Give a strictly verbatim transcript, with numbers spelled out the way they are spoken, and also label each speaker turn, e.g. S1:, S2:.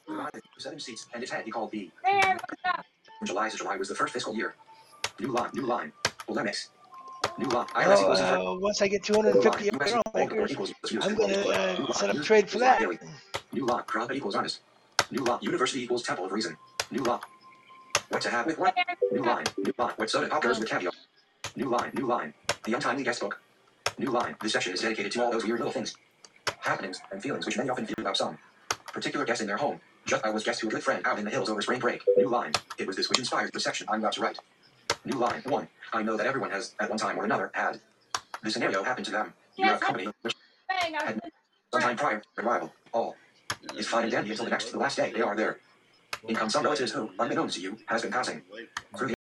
S1: Arrived seven seats, and his head he called B. July to July was the first fiscal year. New line, new line. Polemics. New line. I R S equals
S2: Well, uh, once I get two hundred fifty arrow makers, I'm going to uh, set up a trade for that.
S1: New law. Profit equals honest. New law. University equals temple of reason. New law. What to have with what? New line. New line. What soda pop goes with caviar? New line. New line. The untimely guest book. New line. This section is dedicated to all those weird little things, happenings, and feelings which many often feel about some particular guest in their home. Just I was guest to a good friend out in the hills over spring break. New line. It was this which inspired the section I'm about to write. New line. One. I know that everyone has, at one time or another, had. The scenario happened to them. You are a company which had sometime prior to arrival. All is fine and dandy until the next to the last day they are there. In come some relatives who, unbeknownst to you, has been passing through the